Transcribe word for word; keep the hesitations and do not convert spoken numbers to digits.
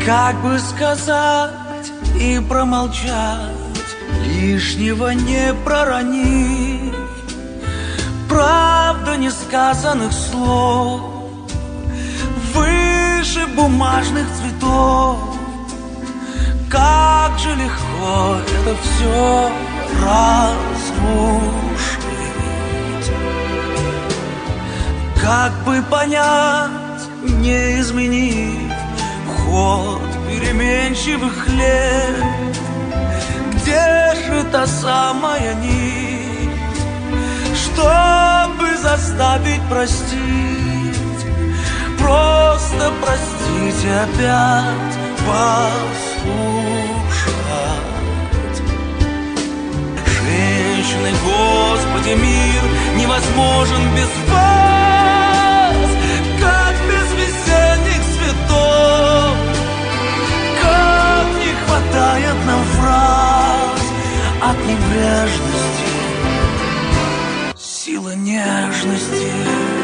Как бы сказать и промолчать, лишнего не проронить, правда несказанных слов выше бумажных цветов. Как же легко это все разрушить. Как бы понять, не изменив ход переменчивых лет, где же та самая нить, чтобы заставить простить, просто простить и опять послушать. Женщины, Господи, мир невозможен без вас, как без весенних цветов. Как не хватает нам фраз от небрежности, силы нежности.